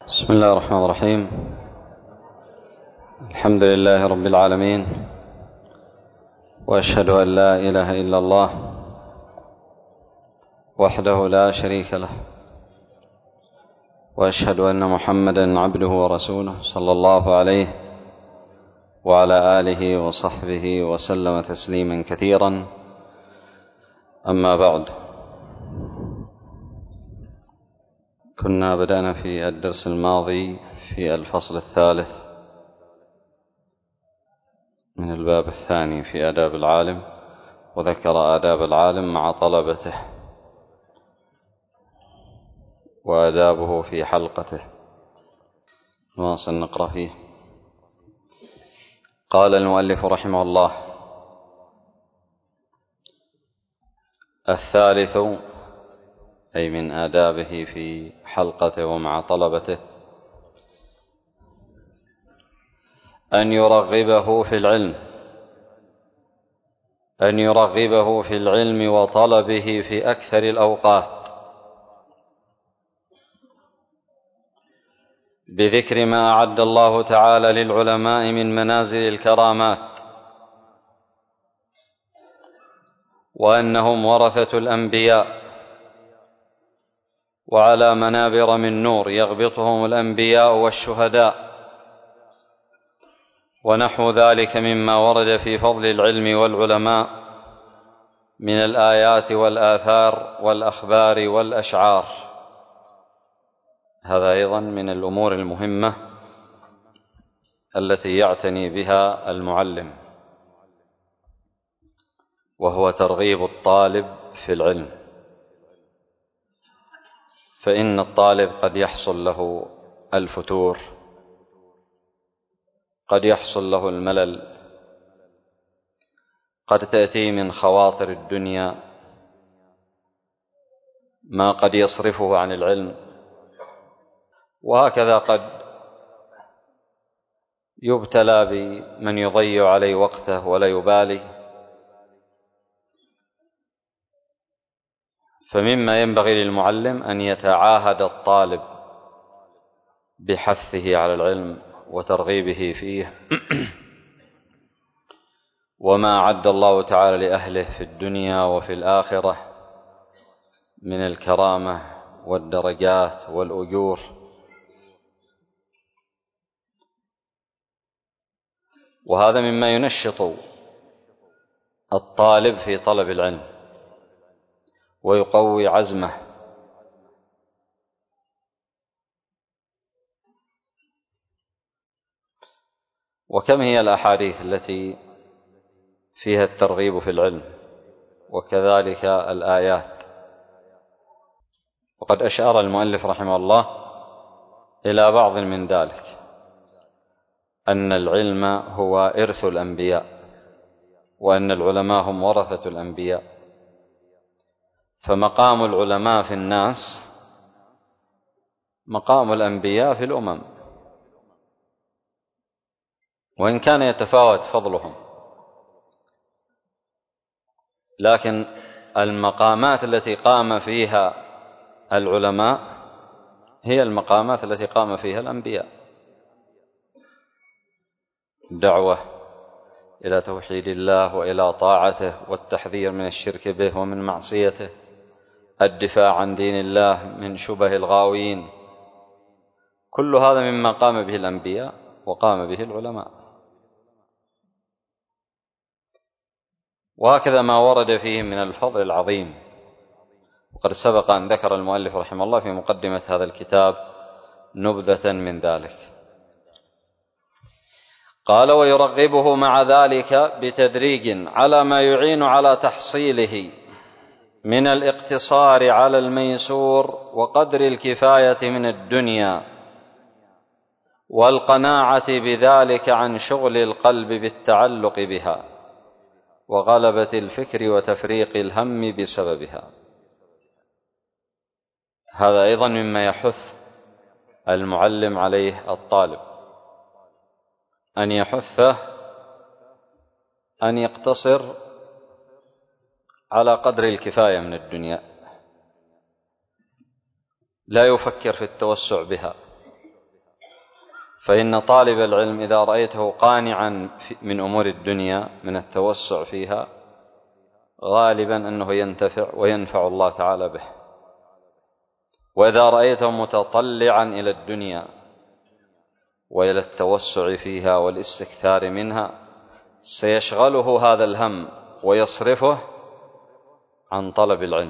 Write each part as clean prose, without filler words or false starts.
بسم الله الرحمن الرحيم. الحمد لله رب العالمين، وأشهد أن لا إله إلا الله وحده لا شريك له، وأشهد أن محمدا عبده ورسوله صلى الله عليه وعلى آله وصحبه وسلم تسليما كثيرا. أما بعد، كنا بدأنا في الدرس الماضي في الفصل الثالث من الباب الثاني في آداب العالم، وذكر آداب العالم مع طلبته وآدابه في حلقته. نواصل نقرأ فيه. قال المؤلف رحمه الله: الثالث، أي من آدابه في حلقته ومع طلبته، أن يرغبه في العلم وطلبه في أكثر الأوقات، بذكر ما أعد الله تعالى للعلماء من منازل الكرامات، وأنهم ورثة الأنبياء، وعلى منابر من نور يغبطهم الأنبياء والشهداء، ونحو ذلك مما ورد في فضل العلم والعلماء من الآيات والآثار والأخبار والأشعار. هذا أيضا من الأمور المهمة التي يعتني بها المعلم، وهو ترغيب الطالب في العلم، فإن الطالب قد يحصل له الفتور، قد يحصل له الملل، قد تأتي من خواطر الدنيا ما قد يصرفه عن العلم، وهكذا قد يبتلى بمن يضيع عليه وقته ولا يبالي. فمما ينبغي للمعلم أن يتعاهد الطالب بحثه على العلم وترغيبه فيه وما أعد الله تعالى لأهله في الدنيا وفي الآخرة من الكرامة والدرجات والأجور. وهذا مما ينشط الطالب في طلب العلم ويقوي عزمه. وكم هي الأحاديث التي فيها الترغيب في العلم، وكذلك الآيات. وقد أشار المؤلف رحمه الله إلى بعض من ذلك، أن العلم هو إرث الأنبياء، وأن العلماء هم ورثة الأنبياء، فمقام العلماء في الناس مقام الأنبياء في الأمم، وإن كان يتفاوت فضلهم، لكن المقامات التي قام فيها العلماء هي المقامات التي قام فيها الأنبياء: الدعوة إلى توحيد الله وإلى طاعته، والتحذير من الشرك به ومن معصيته، الدفاع عن دين الله من شبه الغاوين. كل هذا مما قام به الأنبياء وقام به العلماء. وهكذا ما ورد فيه من الفضل العظيم، وقد سبق أن ذكر المؤلف رحمه الله في مقدمة هذا الكتاب نبذة من ذلك. قال: ويرغبه مع ذلك بتدريج على ما يعين على تحصيله من الاقتصار على الميسور، وقدر الكفاية من الدنيا، والقناعة بذلك عن شغل القلب بالتعلق بها، وغلبة الفكر وتفريق الهم بسببها. هذا أيضا مما يحث المعلم عليه الطالب، أن يحثه أن يقتصر على قدر الكفاية من الدنيا، لا يفكر في التوسع بها، فإن طالب العلم إذا رأيته قانعا من أمور الدنيا من التوسع فيها غالبا أنه ينتفع وينفع الله تعالى به. وإذا رأيته متطلعا إلى الدنيا وإلى التوسع فيها والاستكثار منها سيشغله هذا الهم ويصرفه عن طلب العلم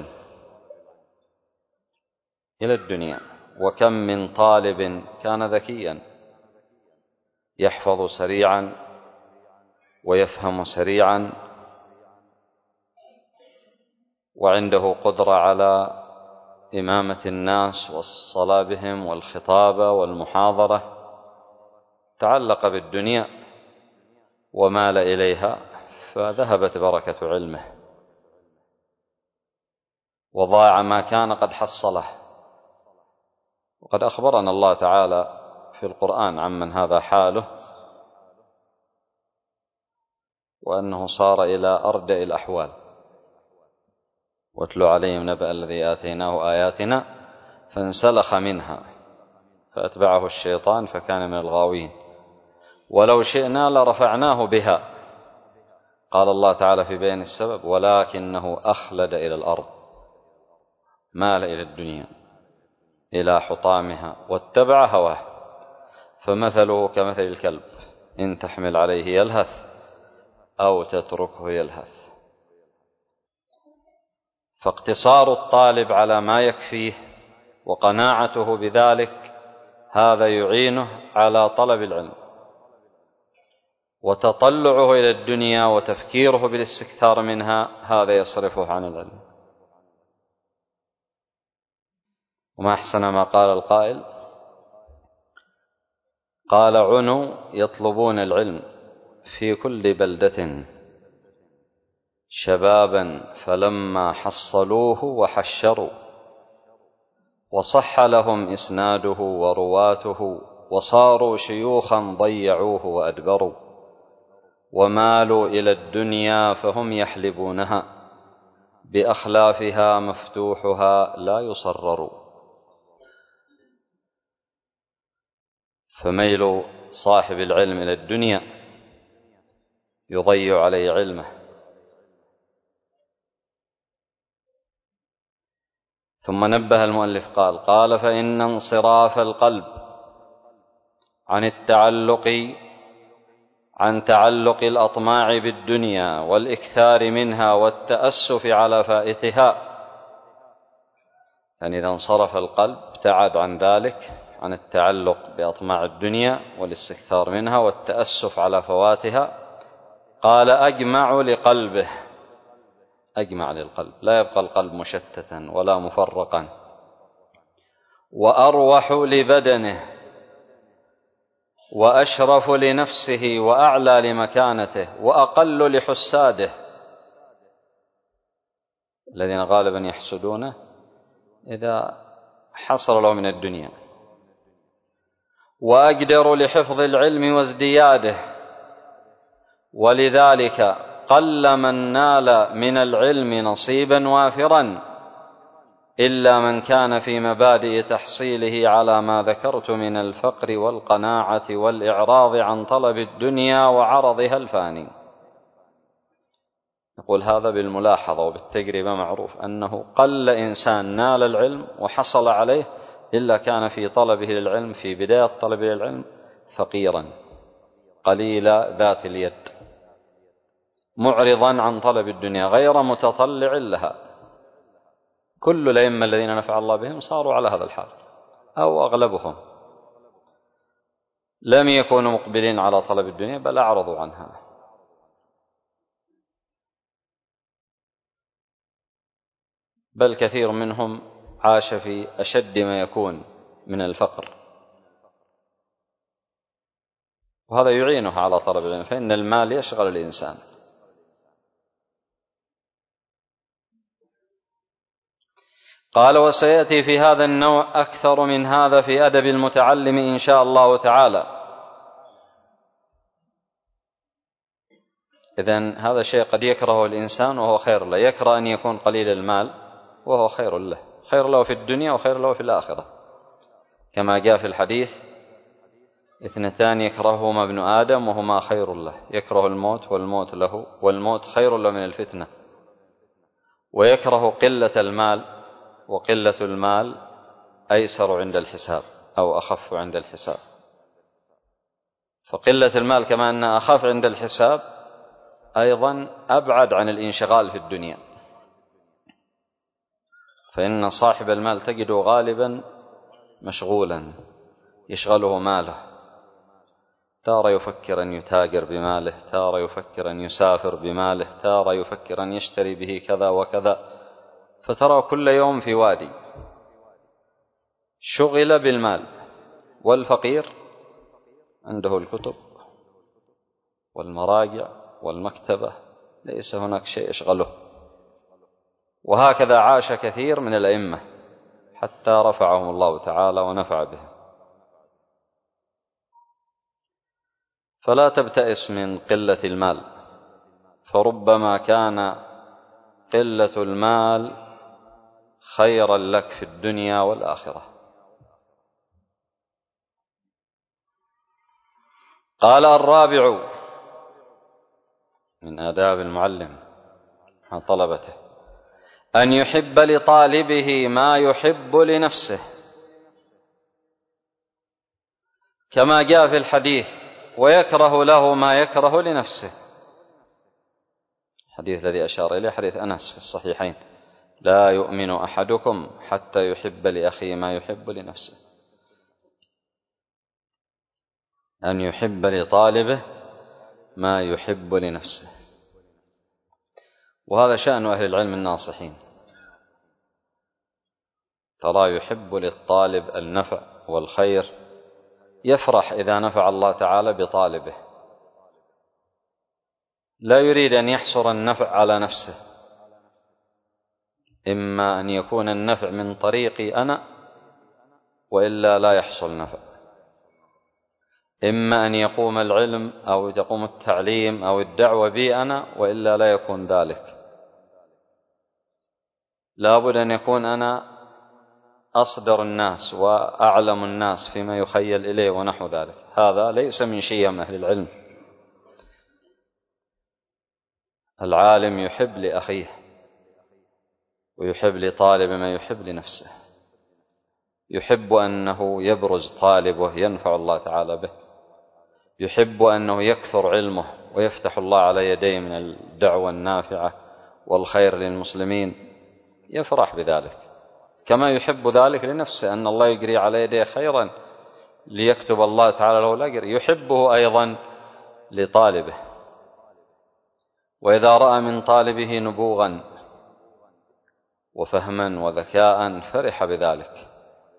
إلى الدنيا. وكم من طالب كان ذكيا يحفظ سريعا ويفهم سريعا وعنده قدرة على إمامة الناس والصلاة بهم والخطابة والمحاضرة، تعلق بالدنيا ومال إليها فذهبت بركة علمه وضاع ما كان قد حصله. وقد أخبرنا الله تعالى في القرآن عمن هذا حاله وأنه صار إلى أردأ الأحوال. واتل عليهم نبأ الذي آتيناه آياتنا فانسلخ منها فأتبعه الشيطان فكان من الغاوين ولو شئنا لرفعناه بها. قال الله تعالى في بيان السبب ولكنه أخلد إلى الأرض، مال إلى الدنيا إلى حطامها واتبع هواه فمثله كمثل الكلب إن تحمل عليه يلهث أو تتركه يلهث. فاقتصار الطالب على ما يكفيه وقناعته بذلك هذا يعينه على طلب العلم، وتطلعه إلى الدنيا وتفكيره بالاستكثار منها هذا يصرفه عن العلم. وما أحسن ما قال القائل قال عنوا يطلبون العلم في كل بلدة شبابا فلما حصلوه وحشروا وصح لهم إسناده ورواته وصاروا شيوخا ضيعوه وأدبروا ومالوا إلى الدنيا فهم يحلبونها بأخلافها مفتوحها لا يصرروا. فميل صاحب العلم إلى الدنيا يضيع عليه علمه. ثم نبه المؤلف قال فإن انصراف القلب عن تعلق الأطماع بالدنيا والإكثار منها والتأسف على فائتها، يعني إذا انصرف القلب ابتعد عن ذلك، عن التعلق بأطماع الدنيا والاستكثار منها والتأسف على فواتها، قال أجمع للقلب، لا يبقى القلب مشتتا ولا مفرقا، وأروح لبدنه وأشرف لنفسه وأعلى لمكانته وأقل لحساده الذين غالبا يحسدونه إذا حصل له من الدنيا، وأقدر لحفظ العلم وازدياده. ولذلك قل من نال من العلم نصيبا وافرا إلا من كان في مبادئ تحصيله على ما ذكرت من الفقر والقناعة والإعراض عن طلب الدنيا وعرضها الفاني. نقول هذا بالملاحظة وبالتجربة معروف أنه قل إنسان نال العلم وحصل عليه إلا كان في طلبه للعلم في بداية طلبه للعلم فقيرا قليل ذات اليد معرضا عن طلب الدنيا غير متطلع لها. كل الأئمة الذين نفع الله بهم صاروا على هذا الحال أو أغلبهم لم يكونوا مقبلين على طلب الدنيا بل أعرضوا عنها. بل كثير منهم عاش في أشد ما يكون من الفقر، وهذا يعينه على طلب العلم، فإن المال يشغل الإنسان. قال وسيأتي في هذا النوع أكثر من هذا في أدب المتعلم إن شاء الله تعالى. إذن هذا شيء قد يكرهه الإنسان وهو خير له، يكره أن يكون قليل المال وهو خير له، خير له في الدنيا وخير له في الآخرة، كما جاء في الحديث اثنتان يكرههما ابن آدم وهما خير له، يكره الموت والموت له، والموت خير له من الفتنة، ويكره قلة المال، وقلة المال أيسر عند الحساب أو أخف عند الحساب. فقلة المال كما أنها أخف عند الحساب أيضا أبعد عن الانشغال في الدنيا، فإن صاحب المال تجده غالبا مشغولا يشغله ماله، تارة يفكر أن يتاجر بماله، تارة يفكر أن يسافر بماله، تارة يفكر أن يشتري به كذا وكذا، فترى كل يوم في وادي، شغل بالمال. والفقير عنده الكتب والمراجع والمكتبة، ليس هناك شيء يشغله. وهكذا عاش كثير من الأئمة حتى رفعهم الله تعالى ونفع بهم. فلا تبتئس من قلة المال، فربما كان قلة المال خيرا لك في الدنيا والآخرة. قال: الرابع من آداب المعلم مع طلبته أن يحب لطالبه ما يحب لنفسه، كما جاء في الحديث: ويكره له ما يكره لنفسه. الحديث الذي أشار إليه حديث أنس في الصحيحين: لا يؤمن أحدكم حتى يحب لأخيه ما يحب لنفسه. أن يحب لطالبه ما يحب لنفسه. وهذا شأن أهل العلم الناصحين، ترى يحب للطالب النفع والخير، يفرح إذا نفع الله تعالى بطالبه، لا يريد أن يحصر النفع على نفسه، إما أن يكون النفع من طريقي أنا وإلا لا يحصل نفع، إما أن يقوم العلم أو يقوم التعليم أو الدعوة بي أنا وإلا لا يكون ذلك. لا بد أن يكون أنا أصدر الناس وأعلم الناس فيما يخيل إليه ونحو ذلك. هذا ليس من شيم أهل العلم. العالم يحب لأخيه ويحب لطالب ما يحب لنفسه، يحب أنه يبرز طالبه ينفع الله تعالى به، يحب أنه يكثر علمه ويفتح الله على يديه من الدعوة النافعة والخير للمسلمين، يفرح بذلك، كما يحب ذلك لنفسه أن الله يجري على يديه خيرا ليكتب الله تعالى له الأجر، يحبه أيضا لطالبه. وإذا رأى من طالبه نبوغا وفهما وذكاء فرح بذلك،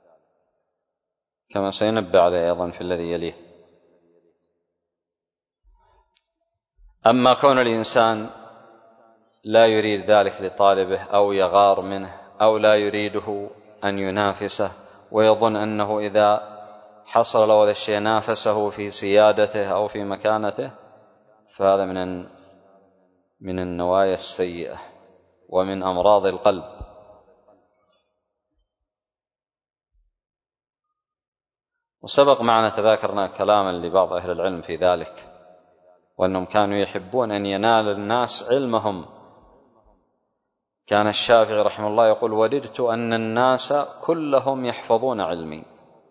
كما سينبه عليه أيضا في الذي يليه. أما كون الإنسان لا يريد ذلك لطالبه أو يغار منه أو لا يريده أن ينافسه ويظن أنه إذا حصل له هذا الشيء نافسه في سيادته أو في مكانته، فهذا من النوايا السيئة ومن أمراض القلب. وسبق معنا تذاكرنا كلاما لبعض أهل العلم في ذلك، وأنهم كانوا يحبون أن ينال الناس علمهم. كان الشافعي رحمه الله يقول: وددت أن الناس كلهم يحفظون علمي.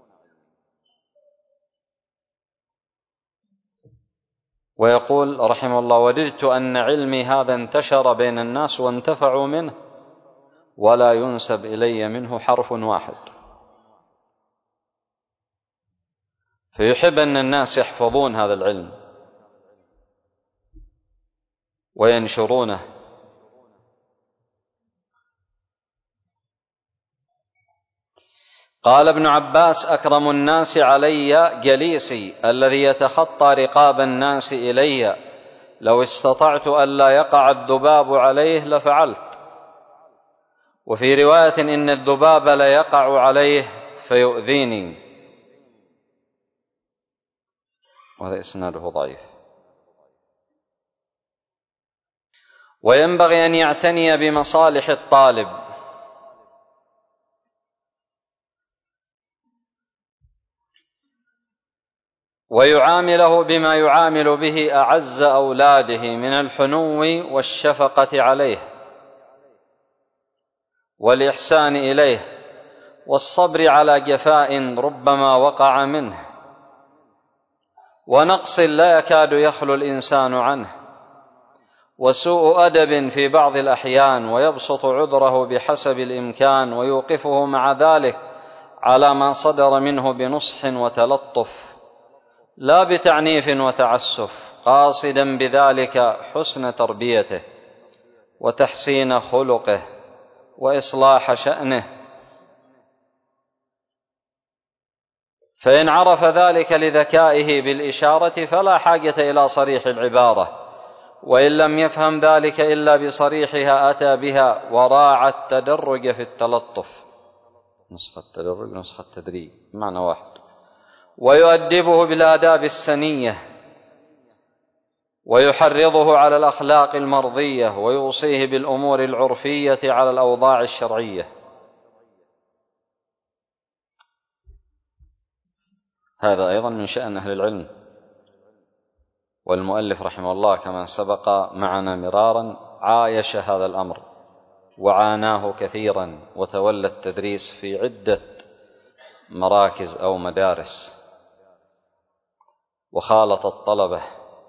ويقول رحمه الله: وددت أن علمي هذا انتشر بين الناس وانتفعوا منه ولا ينسب إلي منه حرف واحد. فيحب أن الناس يحفظون هذا العلم وينشرونه. قال ابن عباس: أكرم الناس علي جليسي الذي يتخطى رقاب الناس إلي، لو استطعت ألا يقع الذباب عليه لفعلت. وفي رواية: إن الذباب لا يقع عليه فيؤذيني. وهذا إسناده ضعيف. وينبغي أن يعتني بمصالح الطالب، ويعامله بما يعامل به أعز أولاده من الحنو والشفقة عليه والإحسان إليه والصبر على جفاء ربما وقع منه ونقص لا يكاد يخلو الإنسان عنه وسوء أدب في بعض الأحيان، ويبسط عذره بحسب الإمكان ويوقفه مع ذلك على ما صدر منه بنصح وتلطف لا بتعنيف وتعسف، قاصدا بذلك حسن تربيته وتحسين خلقه وإصلاح شأنه. فإن عرف ذلك لذكائه بالإشارة فلا حاجة إلى صريح العبارة، وإن لم يفهم ذلك إلا بصريحها أتى بها وراعى التدرج في التلطف. نسخة التدرج نسخة التدريج معنى واحد. ويؤدبه بالآداب السنية ويحرضه على الأخلاق المرضية ويوصيه بالأمور العرفية على الأوضاع الشرعية. هذا أيضا من شأن أهل العلم. والمؤلف رحمه الله كما سبق معنا مرارا عايش هذا الأمر وعاناه كثيرا، وتولى التدريس في عدة مراكز أو مدارس وخالط الطلبة.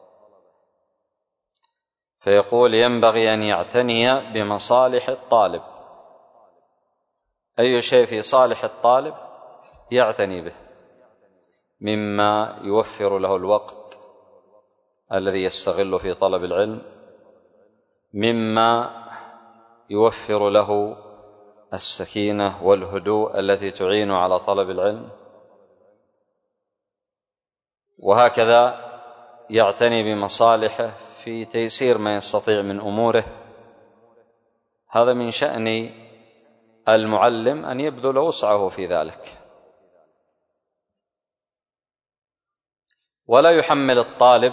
فيقول ينبغي أن يعتني بمصالح الطالب، أي شيء في صالح الطالب يعتني به، مما يوفر له الوقت الذي يستغل في طلب العلم، مما يوفر له السكينة والهدوء التي تعين على طلب العلم، وهكذا يعتني بمصالحه في تيسير ما يستطيع من أموره. هذا من شأن المعلم أن يبذل وسعه في ذلك، ولا يحمل الطالب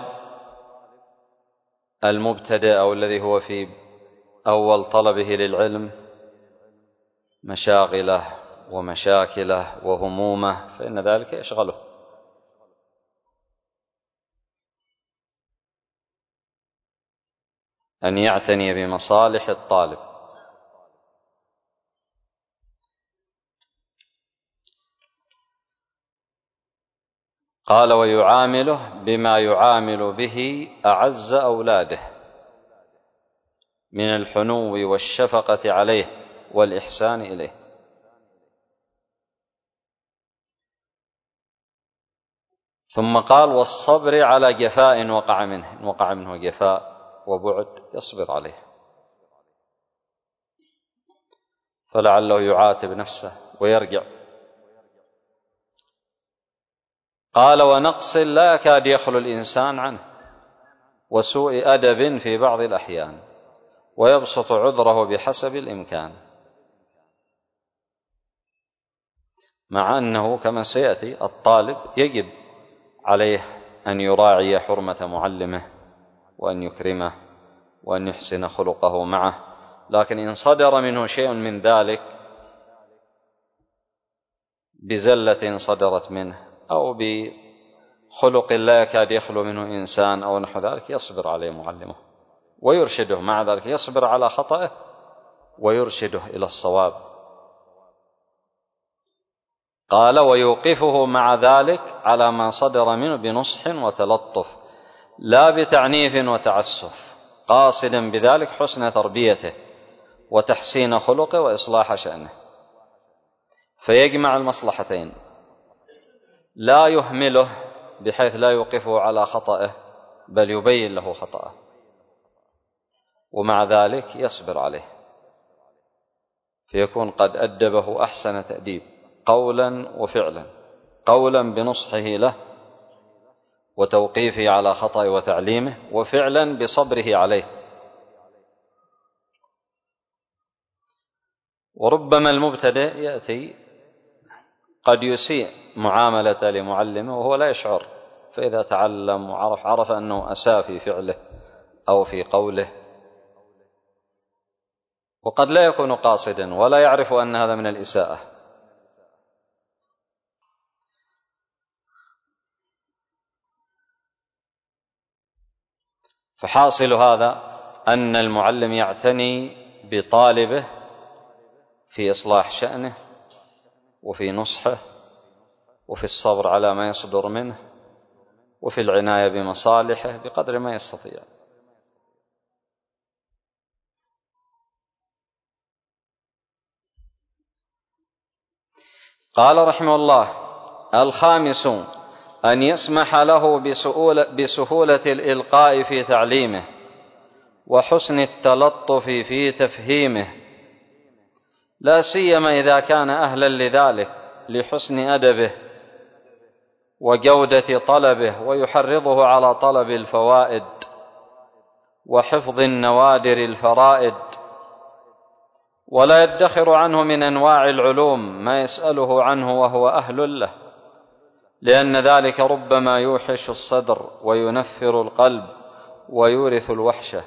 المبتدئ أو الذي هو في أول طلبه للعلم مشاغله ومشاكله وهمومه، فإن ذلك يشغله. أن يعتني بمصالح الطالب. قال ويعامله بما يعامل به أعز أولاده من الحنو والشفقة عليه والإحسان إليه. ثم قال والصبر على جفاء وقع منه، إن وقع منه جفاء وبعد يصبر عليه، فلعله يعاتب نفسه ويرجع. قال ونقص لا يكاد يخلو الإنسان عنه وسوء أدب في بعض الأحيان ويبسط عذره بحسب الإمكان، مع أنه كما سيأتي الطالب يجب عليه أن يراعي حرمة معلمه وأن يكرمه وأن يحسن خلقه معه، لكن إن صدر منه شيء من ذلك بزلة صدرت منه أو بخلق لا يكاد يخلو منه إنسان أو نحو ذلك يصبر عليه معلمه ويرشده، مع ذلك يصبر على خطأه ويرشده إلى الصواب. قال ويوقفه مع ذلك على ما صدر منه بنصح وتلطف لا بتعنيف وتعسف، قاصدا بذلك حسن تربيته وتحسين خلقه وإصلاح شأنه. فيجمع المصلحتين، لا يهمله بحيث لا يوقفه على خطأه بل يبين له خطأه، ومع ذلك يصبر عليه، فيكون قد أدبه أحسن تأديب قولا وفعلا، قولا بنصحه له وتوقيفه على خطأه وتعليمه، وفعلا بصبره عليه. وربما المبتدئ يأتي قد يسيء معاملة لمعلمه وهو لا يشعر، فإذا تعلم وعرف أنه أساء في فعله أو في قوله، وقد لا يكون قاصدا ولا يعرف أن هذا من الإساءة. فحاصل هذا أن المعلم يعتني بطالبه في إصلاح شأنه وفي نصحه وفي الصبر على ما يصدر منه وفي العناية بمصالحه بقدر ما يستطيع. قال رحمه الله: الخامس أن يسمح له بسهولة الإلقاء في تعليمه وحسن التلطف في تفهيمه، لا سيما إذا كان أهلا لذلك لحسن أدبه وجودة طلبه، ويحرضه على طلب الفوائد وحفظ النوادر الفرائد، ولا يدخر عنه من أنواع العلوم ما يسأله عنه وهو أهل له، لأن ذلك ربما يوحش الصدر وينفر القلب ويورث الوحشة.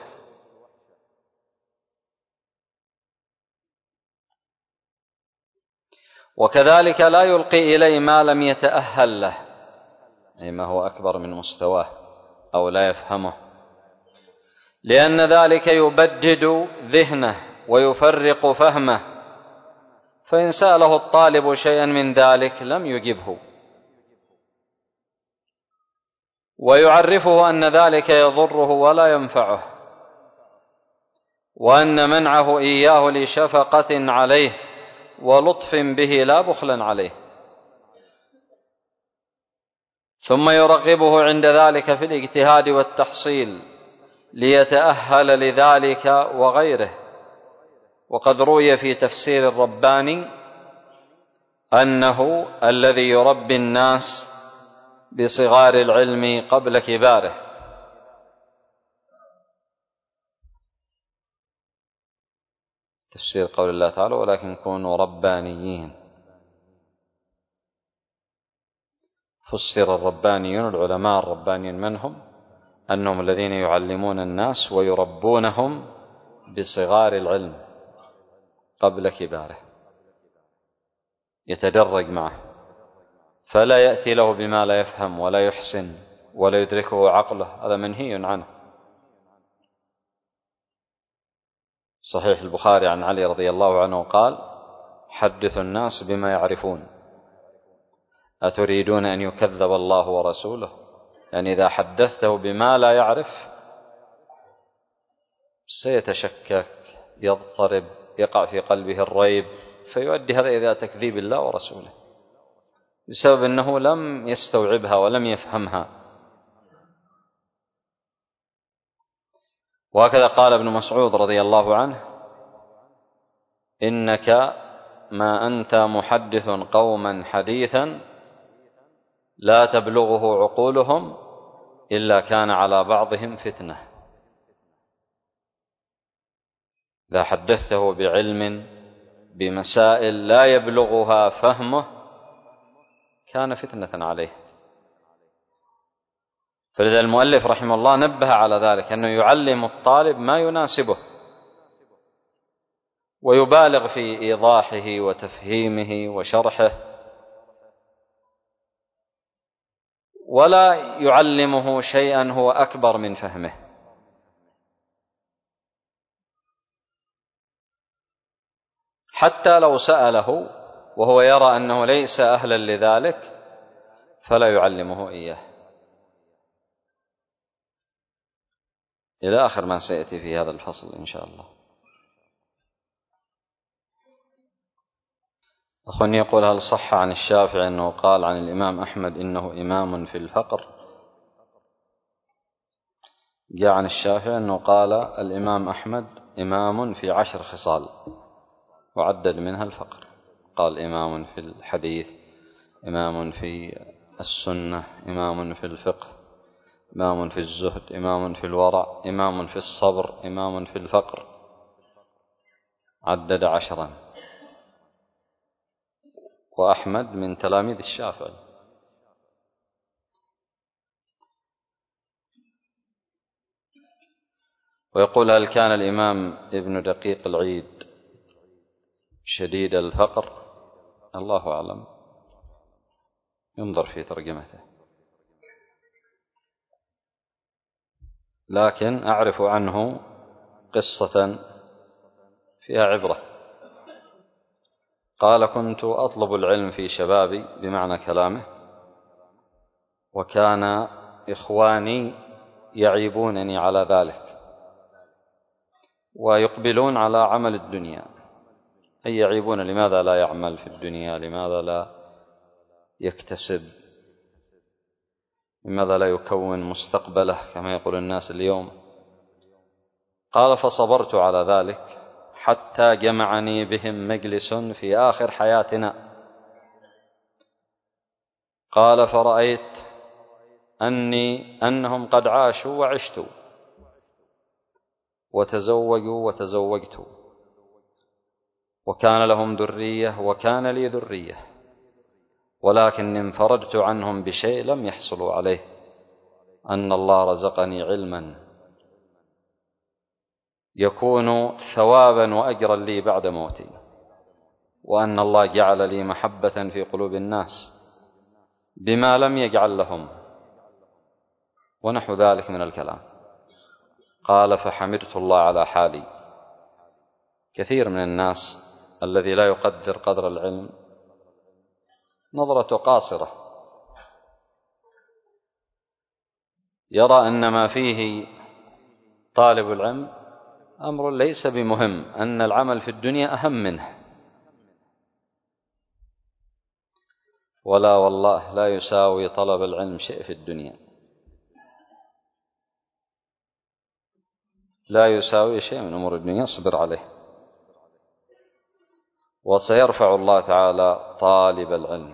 وكذلك لا يلقي إليه ما لم يتأهل له، أي ما هو أكبر من مستواه أو لا يفهمه، لأن ذلك يبدد ذهنه ويفرق فهمه، فإن سأله الطالب شيئا من ذلك لم يجبه، ويعرفه أن ذلك يضره ولا ينفعه، وأن منعه إياه لشفقة عليه ولطف به لا بخلا عليه، ثم يرغبه عند ذلك في الاجتهاد والتحصيل ليتأهل لذلك وغيره. وقد روي في تفسير الرباني أنه الذي يربي الناس بصغار العلم قبل كباره. تفسير قول الله تعالى: ولكن كونوا ربانيين. فسر الربانيون العلماء الربانيين من هم؟ أنهم الذين يعلمون الناس ويربونهم بصغار العلم قبل كباره، يتدرج معه، فلا يأتي له بما لا يفهم ولا يحسن ولا يدركه عقله، هذا منهي عنه. صحيح البخاري عن علي رضي الله عنه قال: حدثوا الناس بما يعرفون، أتريدون أن يكذب الله ورسوله؟ يعني إذا حدثته بما لا يعرف سيتشكك، يضطرب، يقع في قلبه الريب، فيؤدي هذا إلى تكذيب الله ورسوله بسبب أنه لم يستوعبها ولم يفهمها. وهكذا قال ابن مسعود رضي الله عنه: إنك ما أنت محدث قوما حديثا لا تبلغه عقولهم إلا كان على بعضهم فتنة. إذا حدثته بعلم بمسائل لا يبلغها فهمه كان فتنة عليه. فلذا المؤلف رحمه الله نبه على ذلك، أنه يعلم الطالب ما يناسبه ويبالغ في إيضاحه وتفهيمه وشرحه، ولا يعلمه شيئا هو أكبر من فهمه. حتى لو سأله وهو يرى أنه ليس أهلا لذلك فلا يعلمه إياه، إلى آخر ما سيأتي في هذا الفصل إن شاء الله. أخواني يقول: هل صح عن الشافعي أنه قال عن الإمام أحمد إنه إمام في الفقر؟ جاء عن الشافعي أنه قال الإمام أحمد إمام في 10 خصال وعدد منها الفقر. قال: إمام في الحديث، إمام في السنة، إمام في الفقه، إمام في الزهد، إمام في الورع، إمام في الصبر، إمام في الفقر، عدد 10. وأحمد من تلاميذ الشافعي. ويقول: هل كان الإمام ابن دقيق العيد شديد الفقر؟ الله أعلم، ينظر في ترجمته. لكن أعرف عنه قصة فيها عبرة. قال: كنت أطلب العلم في شبابي، بمعنى كلامه، وكان إخواني يعيبونني على ذلك ويقبلون على عمل الدنيا، أي يعيبون لماذا لا يعمل في الدنيا، لماذا لا يكتسب، لماذا لا يكون مستقبله كما يقول الناس اليوم. قال: فصبرت على ذلك حتى جمعني بهم مجلس في آخر حياتنا. قال: فرأيت أنهم قد عاشوا وعشت، وتزوجوا وتزوجت، وكان لهم ذرية وكان لي ذرية، ولكني انفردت عنهم بشيء لم يحصلوا عليه، أن الله رزقني علما يكون ثوابا وأجرا لي بعد موتي، وأن الله جعل لي محبة في قلوب الناس بما لم يجعل لهم، ونحو ذلك من الكلام. قال: فحمدت الله على حالي. كثير من الناس الذي لا يقدر قدر العلم نظرته قاصرة، يرى أن ما فيه طالب العلم أمر ليس بمهم، أن العمل في الدنيا أهم منه. ولا والله، لا يساوي طلب العلم شيء في الدنيا، لا يساوي شيء من أمور الدنيا، اصبر عليه، وسيرفع الله تعالى طالب العلم،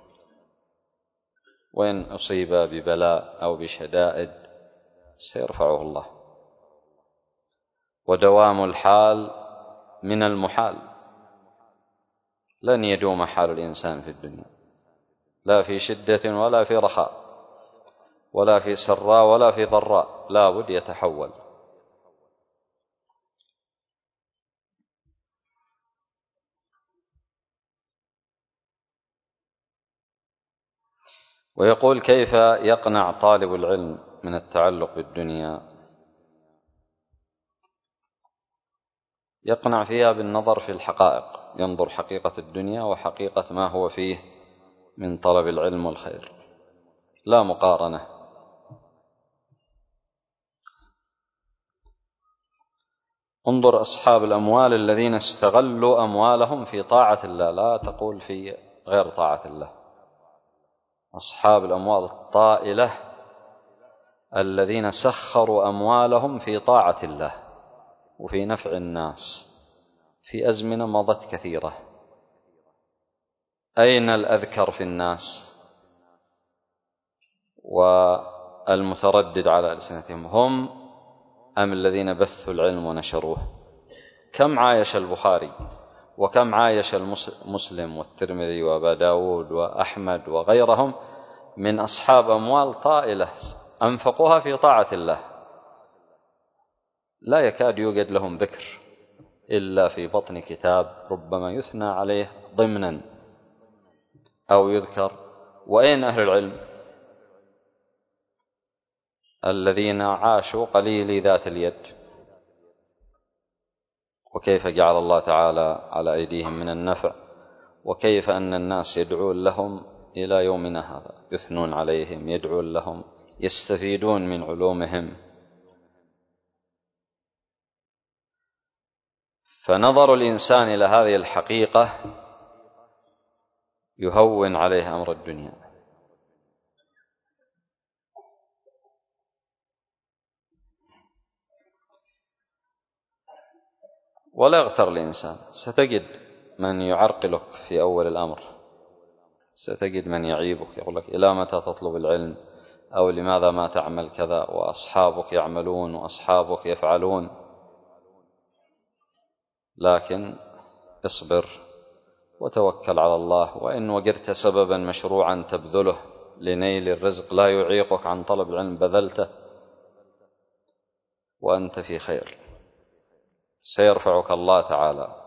وإن أصيب ببلاء أو بشدائد سيرفعه الله. ودوام الحال من المحال، لن يدوم حال الإنسان في الدنيا، لا في شدة ولا في رخاء، ولا في سراء ولا في ضراء، لا بد يتحول. ويقول: كيف يقنع طالب العلم من التعلق بالدنيا؟ يقنع فيها بالنظر في الحقائق، ينظر حقيقة الدنيا وحقيقة ما هو فيه من طلب العلم والخير، لا مقارنة. انظر أصحاب الأموال الذين استغلوا أموالهم في طاعة الله، لا تقول في غير طاعة الله. أصحاب الأموال الطائلة الذين سخروا أموالهم في طاعة الله وفي نفع الناس في أزمنة مضت كثيرة. أين الأذكر في الناس والمتردد على ألسنتهم، هم أم الذين بثوا العلم ونشروه؟ كم عايش البخاري، وكم عايش مسلم والترمذي وأبا داود وأحمد وغيرهم من أصحاب أموال طائلة أنفقوها في طاعة الله، لا يكاد يوجد لهم ذكر إلا في بطن كتاب ربما يثنى عليه ضمنا أو يذكر. وأين أهل العلم الذين عاشوا قليلي ذات اليد؟ وكيف جعل الله تعالى على أيديهم من النفع، وكيف أن الناس يدعون لهم إلى يومنا هذا، يثنون عليهم، يدعون لهم، يستفيدون من علومهم. فنظر الإنسان إلى هذه الحقيقة يهون عليه أمر الدنيا. ولا يغتر الإنسان، ستجد من يعرقلك في أول الأمر، ستجد من يعيبك، يقول لك: إلى متى تطلب العلم؟ أو لماذا ما تعمل كذا؟ وأصحابك يعملون وأصحابك يفعلون. لكن اصبر وتوكل على الله، وإن وجدت سببا مشروعا تبذله لنيل الرزق لا يعيقك عن طلب العلم بذلته، وأنت في خير، سيرفعك الله تعالى.